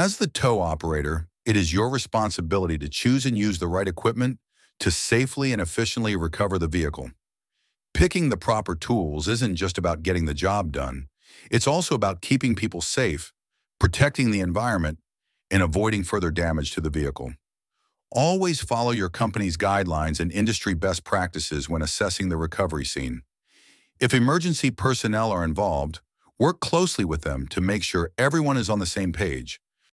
As the tow operator, it is your responsibility to choose and use the right equipment to safely and efficiently recover the vehicle. Picking the proper tools isn't just about getting the job done. It's also about keeping people safe, protecting the environment, and avoiding further damage to the vehicle. Always follow your company's guidelines and industry best practices when assessing the recovery scene. If emergency personnel are involved, work closely with them to make sure everyone is on the same page.